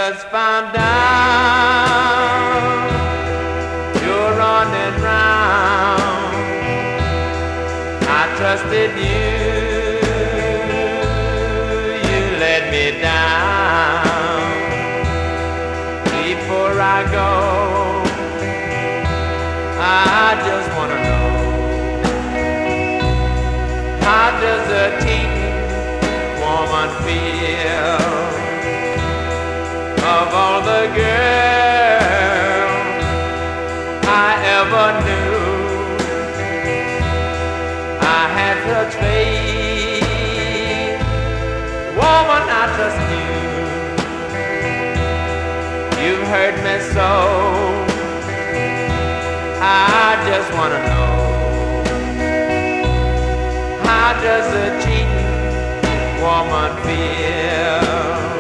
just found out you're running round. I trusted you, you let me down. Before I go, I just wanna know, how does a teen woman feel? Of all the girls I ever knew, I had such faith. Woman, I trust you. You've hurt me so, I just wanna know, how does a cheating woman feel?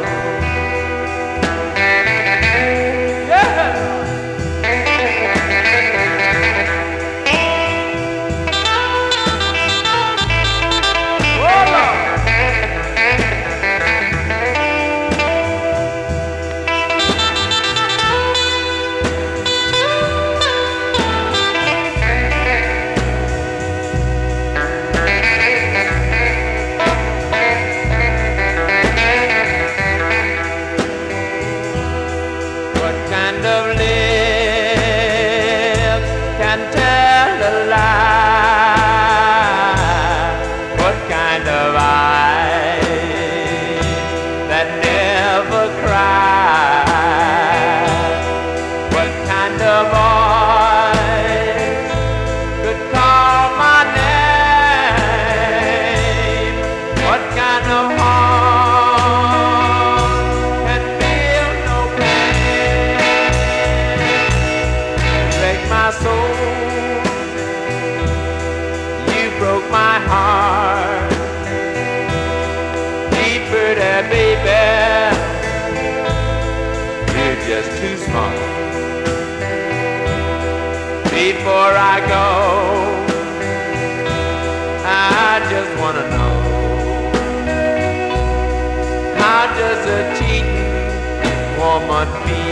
Tell a lie. What kind of eyes that never cry? What kind of voice could call my name? What kind of heart can feel no pain? Break my soul, broke my heart. Deeper there, baby, you're just too smart. Before I go, I just wanna know, how does a cheating woman feel?